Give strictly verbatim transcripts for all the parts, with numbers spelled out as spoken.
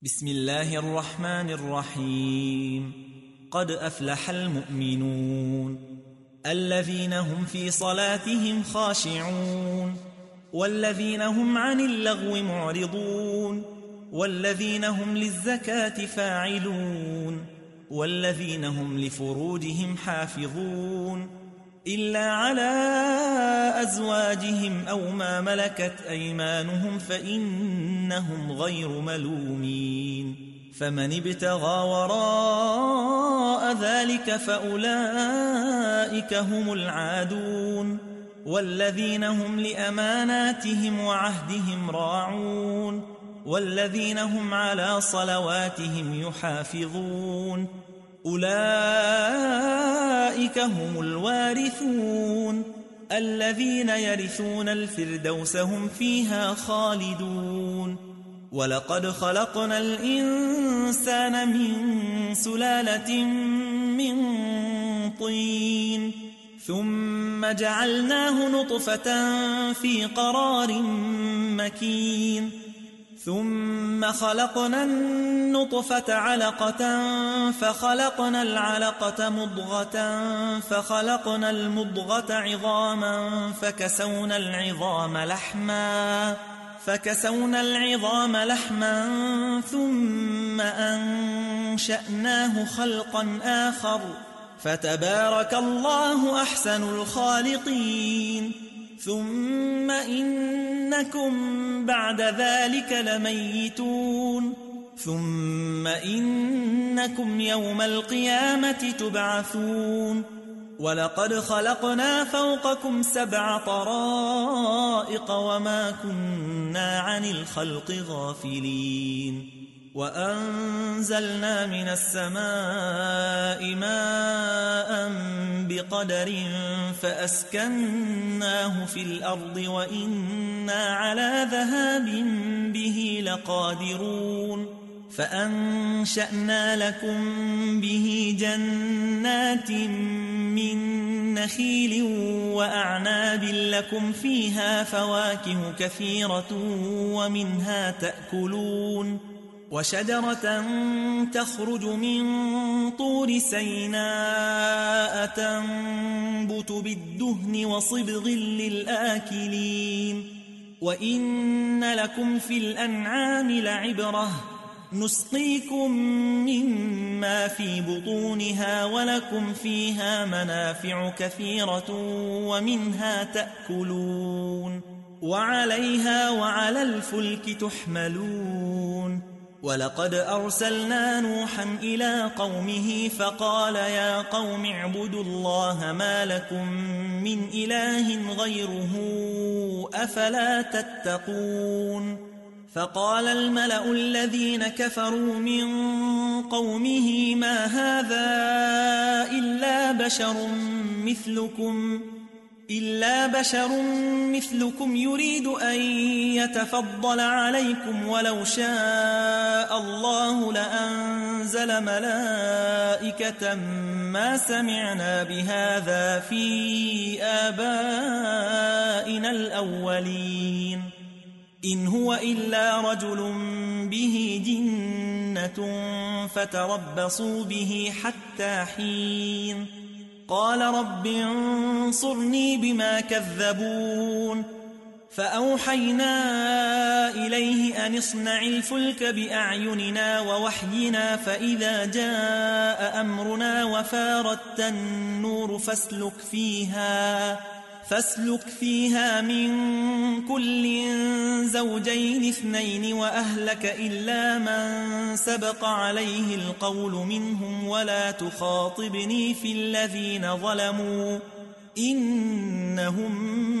بسم الله الرحمن الرحيم. قد أفلح المؤمنون الذين هم في صلاتهم خاشعون والذين هم عن اللغو معرضون والذين هم للزكاة فاعلون والذين هم لفروجهم حافظون إلا على أزواجهم أو ما ملكت أيمانهم فإنهم غير ملومين. فمن ابتغى وراء ذلك فأولئك هم العادون والذين هم لأماناتهم وعهدهم راعون والذين هم على صلواتهم يحافظون أولئك هم الوارثون الذين يرثون الفردوس هم فيها خالدون. ولقد خلقنا الإنسان من سلالة من طين ثم جعلناه نطفة في قرار مكين ثم خلقنا النطفة علقة فخلقنا العلقة مضغة فخلقنا المضغة عظاما فكسونا العظام لحما فكسونا العظام لحما ثم أنشأناه خلقا آخر فتبارك الله أحسن الخالقين. ثم إنكم بعد ذلك لميتون ثم إنكم يوم القيامة تبعثون. ولقد خلقنا فوقكم سبع طرائق وما كنا عن الخلق غافلين. وأنزلنا من السماء ماء بقدر فأسكناه في الأرض وإنا على ذهاب به لقادرون. فأنشأنا لكم به جنات من نخيل وأعناب لكم فيها فواكه كثيرة ومنها تأكلون وشجرة تخرج من طور سيناء تنبت بالدهن وصبغ للآكلين. وإن لكم في الأنعام لعبرة نسقيكم مما في بطونها ولكم فيها منافع كثيرة ومنها تأكلون وعليها وعلى الفلك تحملون. ولقد أرسلنا نوحا إلى قومه فقال يا قوم اعبدوا الله ما لكم من إله غيره أفلا تتقون. فقال الملأ الذين كفروا من قومه ما هذا إلا بشر مثلكم إلا بشر مثلكم يريد أن يتفضل عليكم ولو شاء الله لأنزل ملائكة ما سمعنا بهذا في آبائنا الأولين إن هو إلا رجل به جنة فتربصوا به حتى حين. قال رب انصرني بما كذبون. فأوحينا إليه أن اصنع الفلك بأعيننا ووحينا فإذا جاء أمرنا وفارت النور فاسلك فيها فاسلك فيها من كل زوجين اثنين وأهلك إلا من سبق عليه القول منهم ولا تخاطبني في الذين ظلموا إنهم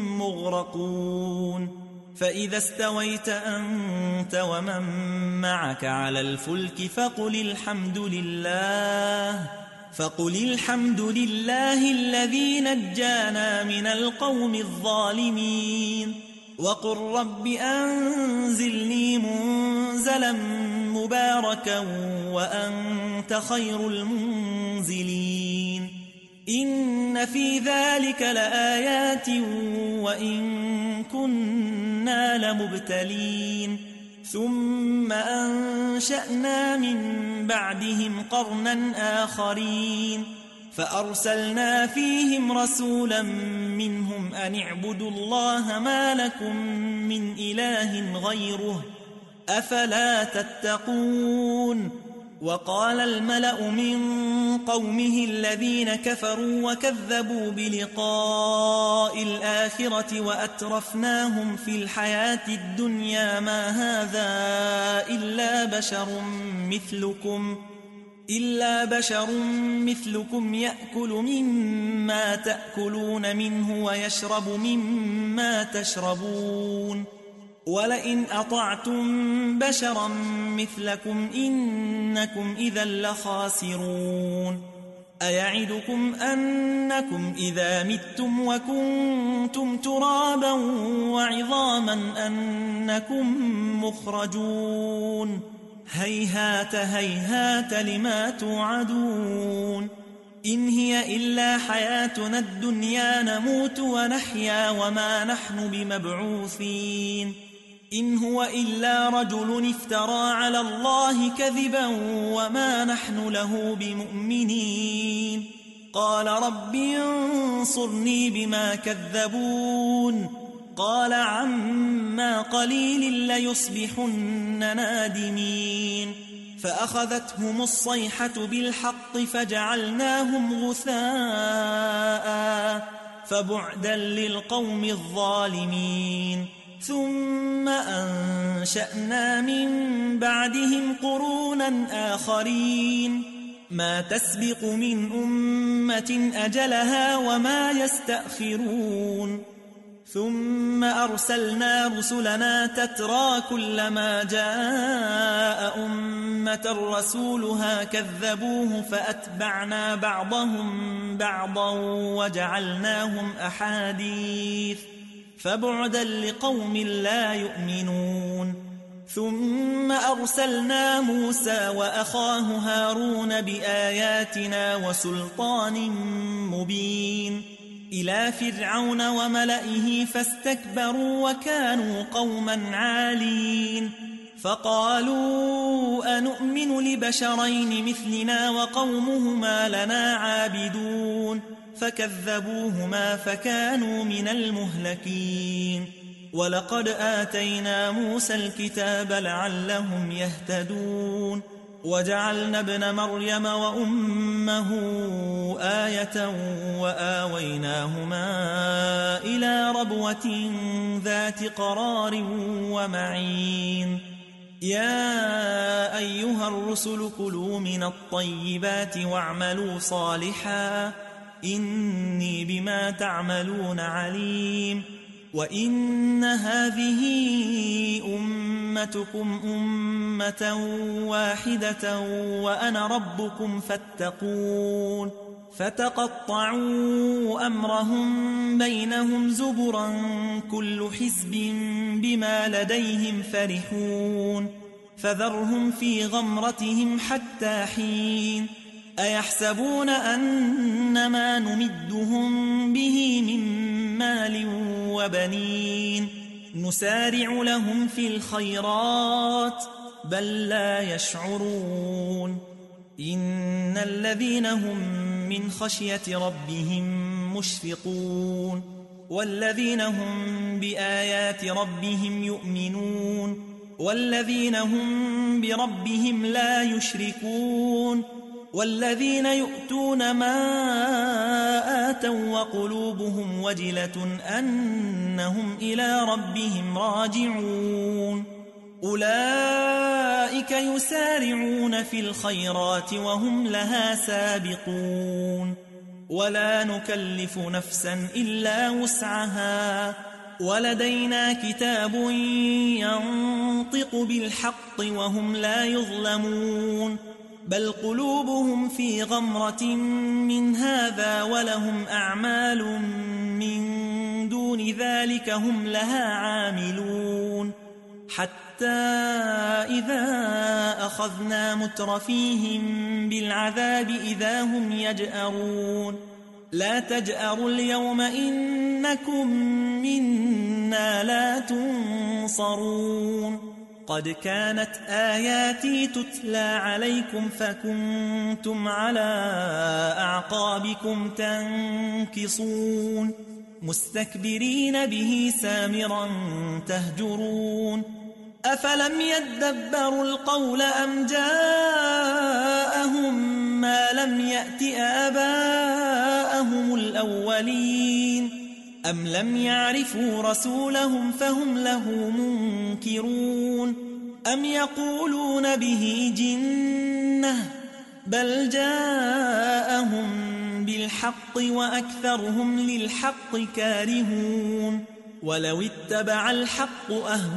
مغرقون. فإذا استويت أنت ومن معك على الفلك فقل الحمد لله فقل الحمد لله الذي نجانا من القوم الظالمين. وقل رب أنزلني منزلا مباركا وأنت خير المنزلين. إن في ذلك لآيات وإن كنا لمبتلين. ثم أنشأنا من بعدهم قرنا آخرين فأرسلنا فيهم رسولا منهم أن اعبدوا الله ما لكم من إله غيره أفلا تتقون. وقال الملأ من قومه الذين كفروا وكذبوا بلقاء الآخرة وأترفناهم في الحياة الدنيا ما هذا إلا بشر مثلكم إلا بشر مثلكم يأكل مما تأكلون منه ويشرب مما تشربون ولئن أطعتم بشرا مثلكم إنكم إذا لخاسرون. أيعدكم أنكم إذا متم وكنتم ترابا وعظاما أنكم مخرجون هيهات هيهات لما توعدون. إن هي إلا حياتنا الدنيا نموت ونحيا وما نحن بمبعوثين. إن هو إلا رجل افترى على الله كذبا وما نحن له بمؤمنين. قال رب انصرني بما كذبون. قال عما قليل ليصبحن نادمين. فأخذتهم الصيحة بالحق فجعلناهم غثاء فبعدا للقوم الظالمين. ثم أنشأنا من بعدهم قرونا آخرين ما تسبق من أمة أجلها وما يستأخرون. ثم أرسلنا رسلنا تترى كلما جاء أمة رسولها كذبوه فأتبعنا بعضهم بعضا وجعلناهم أحاديث فبعدا لقوم لا يؤمنون. ثم أرسلنا موسى وأخاه هارون بآياتنا وسلطان مبين إلى فرعون وملئه فاستكبروا وكانوا قوما عالين. فقالوا أنؤمن لبشرين مثلنا وقومهما لنا عابدون فكذبوهما فكانوا من المهلكين. ولقد آتينا موسى الكتاب لعلهم يهتدون وجعلنا ابن مريم وأمه آية وآويناهما إلى ربوة ذات قرار ومعين. يا أيها الرسل كلوا من الطيبات واعملوا صالحا إني بما تعملون عليم. وإن هذه أمتكم أمة واحدة وأنا ربكم فاتقون. فتقطعوا أمرهم بينهم زبرا كل حزب بما لديهم فرحون. فذرهم في غمرتهم حتى حين. أيحسبون أنما نمدهم به من مال وبنين نسارع لهم في الخيرات بل لا يشعرون. إن الذين هم من خشية ربهم مشفقون والذين هم بآيات ربهم يؤمنون والذين هم بربهم لا يشركون والذين يؤتون ما آتوا وقلوبهم وجلة أنهم إلى ربهم راجعون. أولئك يسارعون في الخيرات وهم لها سابقون. ولا نكلف نفسا إلا وسعها ولدينا كتاب ينطق بالحق وهم لا يظلمون. بل قلوبهم في غمرة من هذا ولهم أعمال من دون ذلك هم لها عاملون. حتى إذا أخذنا مترفيهم بالعذاب إذا هم يجأرون. لا تجأروا اليوم إنكم منا لا تنصرون. قد كانت آياتي تتلى عليكم فكنتم على أعقابكم تنكصون مستكبرين به سامرا تهجرون أفلم يدبروا القول أم جاءهم ما لم يأت آباءهم الأولين أم لم يعرفوا رسولهم فهم له منكرون أم يقولون به جنة بل جاءهم بالحق وأكثرهم للحق كارهون ولو اتبع الحق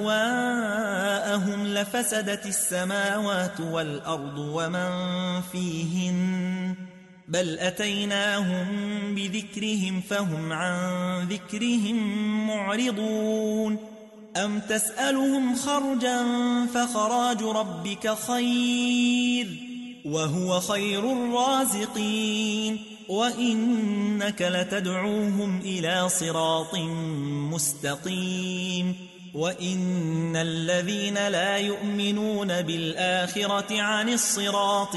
أهواءهم لفسدت السماوات والأرض ومن فيهن بل أتيناهم بذكرهم فهم عن ذكرهم معرضون أم تسألهم خرجا فخراج ربك خير وهو خير الرازقين وإنك لتدعوهم إلى صراط مستقيم وإن الذين لا يؤمنون بالآخرة عن الصراط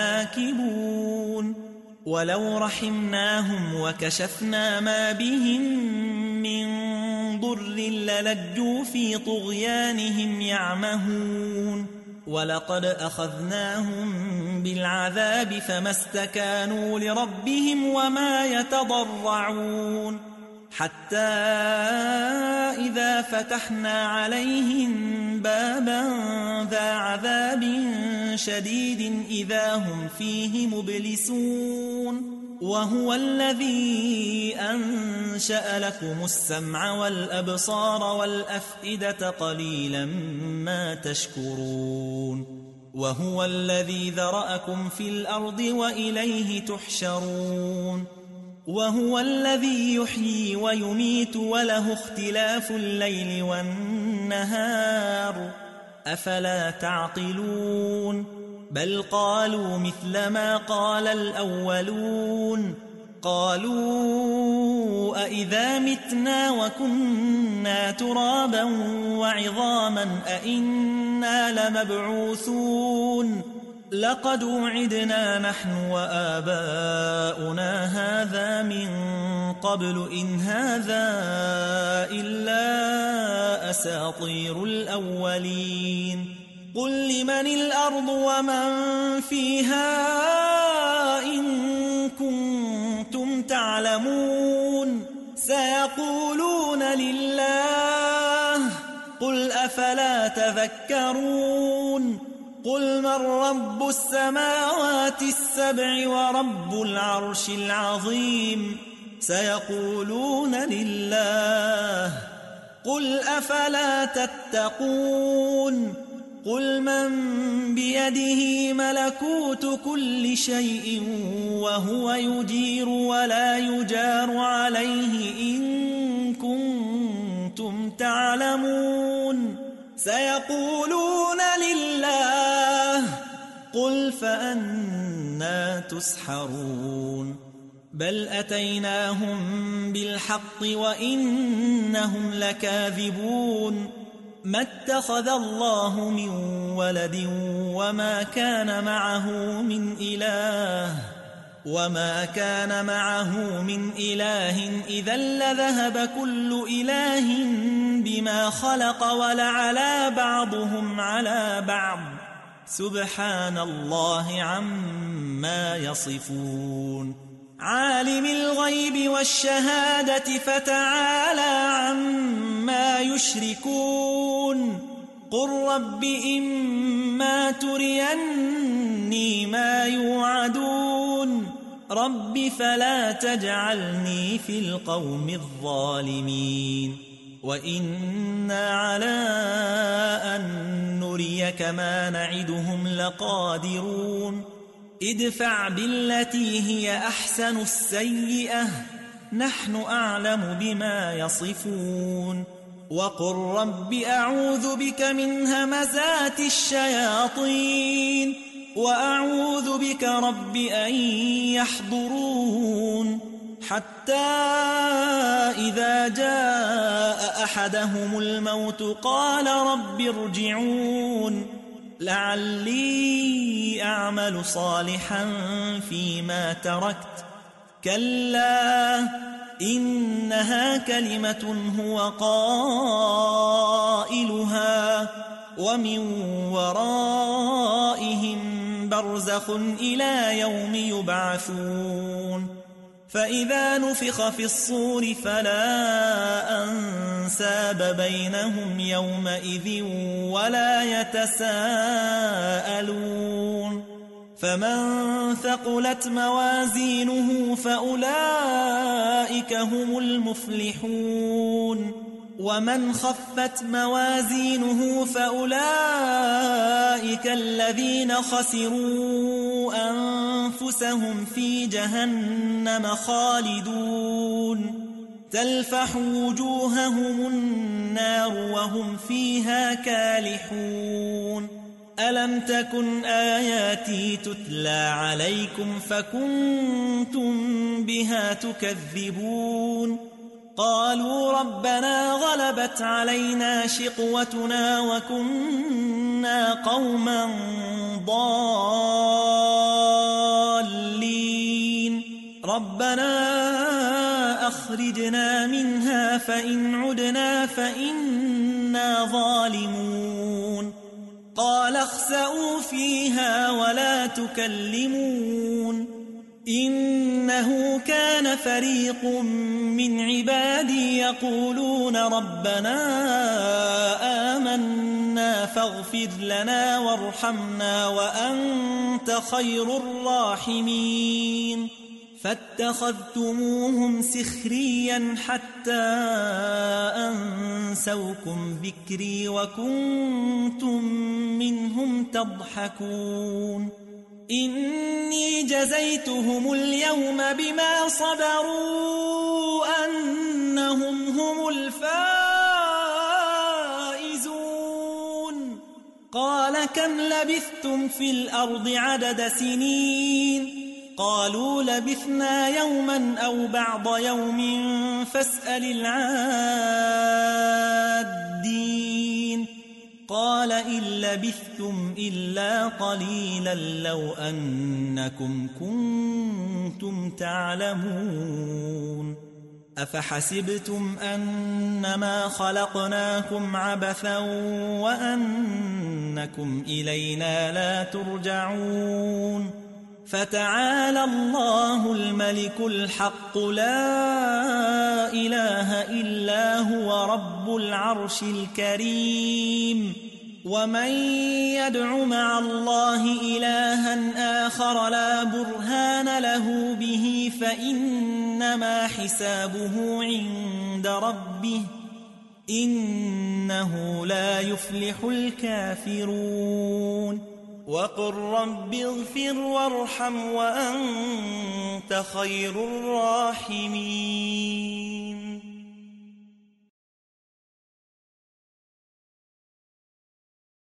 لناكبون ولو رحمناهم وكشفنا ما بهم من ضر للجوا في طغيانهم يعمهون ولقد أخذناهم بالعذاب فما استكانوا لربهم وما يتضرعون حتى إذا فتحنا عليهم بابا ذا عذاب شديد إذا هم فيه مبلسون وهو الذي أنشأ لكم السمع والأبصار والأفئدة قليلا ما تشكرون وهو الذي ذرأكم في الأرض وإليه تحشرون وهو الذي يحيي ويميت وله اختلاف الليل والنهار أفلا تعقلون بل قالوا مثل ما قال الأولون قالوا أئذا متنا وكنا ترابا وعظاما أئنا لمبعوثون لقد وعدنا نحن وآباؤنا هذا من قبل إن هذا إلا أساطير الأولين قل لمن الأرض ومن فيها إن كنتم تعلمون سيقولون لله قل أفلا تذكرون قل من رب السماوات السبع ورب العرش العظيم سيقولون لله قل أفلا تتقون قل من بيده ملكوت كل شيء وهو يجير ولا يجار عليه إن كنتم تعلمون سيقولون لله قل فأنى تسحرون بل أتيناهم بالحق وإنهم لكاذبون ما اتخذ الله من ولد وما كان معه من إله وما كان معه من إله إذا لذهب كل إله بما خلق ولعلى بعضهم على بعض سبحان الله عما يصفون عالم الغيب والشهادة فتعالى عما يشركون قل رب إما تريني ما يوعدون رب فلا تجعلني في القوم الظالمين وإنا على أن نريك ما نعدهم لقادرون ادفع بالتي هي أحسن السيئة نحن أعلم بما يصفون وقل رب أعوذ بك من همزات الشياطين وأعوذ بك رب أن يحضرون حتى إذا جاء أحدهم الموت قال رب ارجعون لعلي أعمل صالحا فيما تركت كلا إنها كلمة هو قائلها ومن ورائهم برزخ إلى يوم يبعثون فإذا نفخ في الصور فلا أنساب بينهم يومئذ ولا يتساءلون فمن ثقلت موازينه فأولئك هم المفلحون ومن خفت موازينه فأولئك الذين خسروا أنفسهم في جهنم خالدون تلفح وجوههم النار وهم فيها كالحون ألم تكن آياتي تتلى عليكم فكنتم بها تكذبون قالوا ربنا غلبت علينا شقوتنا وكنا قوما ضالين ربنا أخرجنا منها فإن عدنا فإنا ظالمون قال اخسئوا فيها ولا تكلمون إنه كان فريق من عبادي يقولون ربنا آمنا فاغفر لنا وارحمنا وأنت خير الراحمين فاتخذتموهم سخريا حتى أنسوكم ذكري وكنتم منهم تضحكون إني جزيتهم اليوم بما صبروا أنهم هم الفائزون قال كم لبثتم في الأرض عدد سنين قالوا لبثنا يوما أو بعض يوم فاسأل العادين قال إن لبثتم إلا قليلا لو أنكم كنتم تعلمون أفحسبتم أنما خلقناكم عبثا وأنكم إلينا لا ترجعون فتعالى الله الملك الحق لا إله إلا هو رب العرش الكريم ومن يدع مع الله إلها آخر لا برهان له به فإنما حسابه عند ربه إنه لا يفلح الكافرون وقل رب اغفر وارحم وأنت خير الراحمين